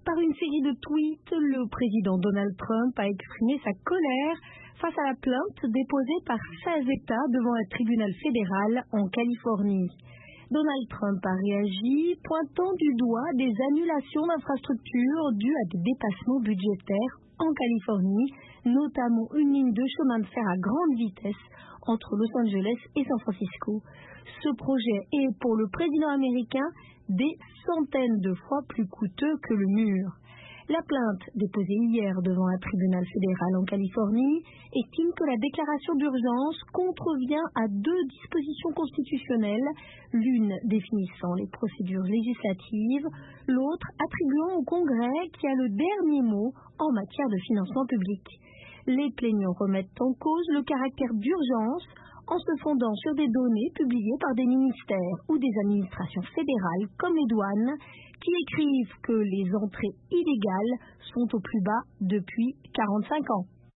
Par une série de tweets, le président Donald Trump a exprimé sa colère face à la plainte déposée par 16 États devant un tribunal fédéral en Californie. Donald Trump a réagi, pointant du doigt des annulations d'infrastructures dues à des dépassements budgétaires en Californie, notamment une ligne de chemin de fer à grande vitesse entre Los Angeles et San Francisco. Ce projet est pour le président américain des centaines de fois plus coûteux que le mur. La plainte déposée hier devant un tribunal fédéral en Californie estime que la déclaration d'urgence contrevient à 2 dispositions constitutionnelles, l'une définissant les procédures législatives, l'autre attribuant au Congrès qui a le dernier mot en matière de financement public. Les plaignants remettent en cause le caractère d'urgence en se fondant sur des données publiées par des ministères ou des administrations fédérales comme les douanes qui écrivent que les entrées illégales sont au plus bas depuis 45 ans.